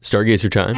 Stargazer time.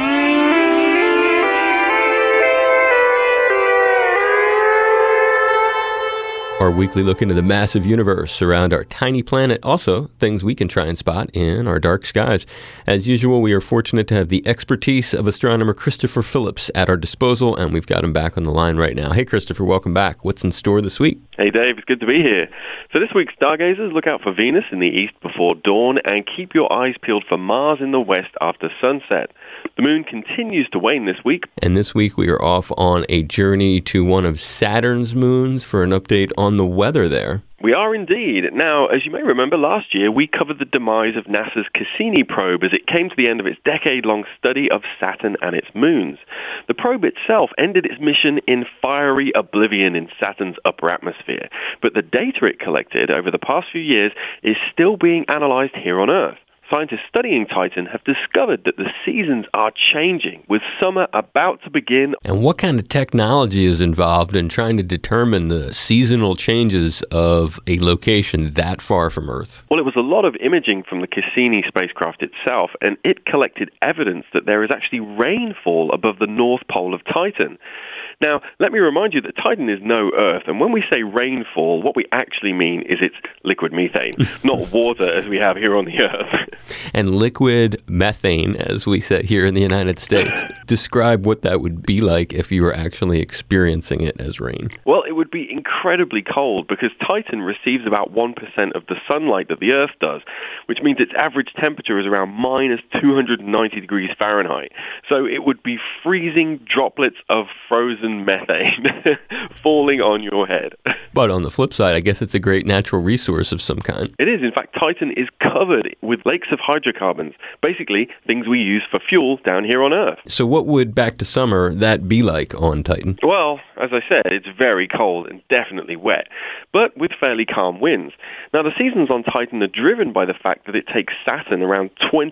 Our weekly look into the massive universe around our tiny planet. Also, things we can try and spot in our dark skies. As usual, we are fortunate to have the expertise of astronomer Christopher Phillips at our disposal, and we've got him back on the line right now. Hey, Christopher, welcome back. What's in store this week? Hey, Dave. It's good to be here. So this week, stargazers, look out for Venus in the east before dawn and keep your eyes peeled for Mars in the west after sunset. The moon continues to wane this week. And this week, we are off on a journey to one of Saturn's moons for an update on the weather there. We are indeed. Now, as you may remember, last year we covered the demise of NASA's Cassini probe as it came to the end of its decade-long study of Saturn and its moons. The probe itself ended its mission in fiery oblivion in Saturn's upper atmosphere, but the data it collected over the past few years is still being analyzed here on Earth. Scientists studying Titan have discovered that the seasons are changing, with summer about to begin. And what kind of technology is involved in trying to determine the seasonal changes of a location that far from Earth? Well, it was a lot of imaging from the Cassini spacecraft itself, and it collected evidence that there is actually rainfall above the north pole of Titan. Now, let me remind you that Titan is no Earth, and when we say rainfall, what we actually mean is it's liquid methane, not water as we have here on the Earth. And liquid methane, as we say here in the United States. Describe what that would be like if you were actually experiencing it as rain. Well, it would be incredibly cold because Titan receives about 1% of the sunlight that the Earth does, which means its average temperature is around minus 290 degrees Fahrenheit. So it would be freezing droplets of frozen methane falling on your head. But on the flip side, I guess it's a great natural resource of some kind. It is. In fact, Titan is covered with lakes of hydrocarbons, basically things we use for fuel down here on Earth. So what would, back to summer, that be like on Titan? Well, as I said, it's very cold and definitely wet, but with fairly calm winds. Now, the seasons on Titan are driven by the fact that it takes Saturn around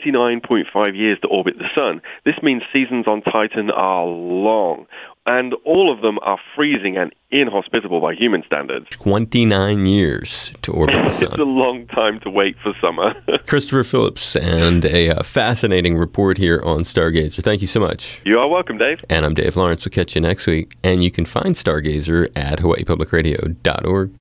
29.5 years to orbit the Sun. This means seasons on Titan are long, and all of them are freezing and inhospitable by human standards. 29 years to orbit the Sun. It's a long time to wait for summer. Christopher Phillips, and a fascinating report here on Stargazer. Thank you so much. You are welcome, Dave. And I'm Dave Lawrence. We'll catch you next week. And you can find Stargazer at hawaiipublicradio.org.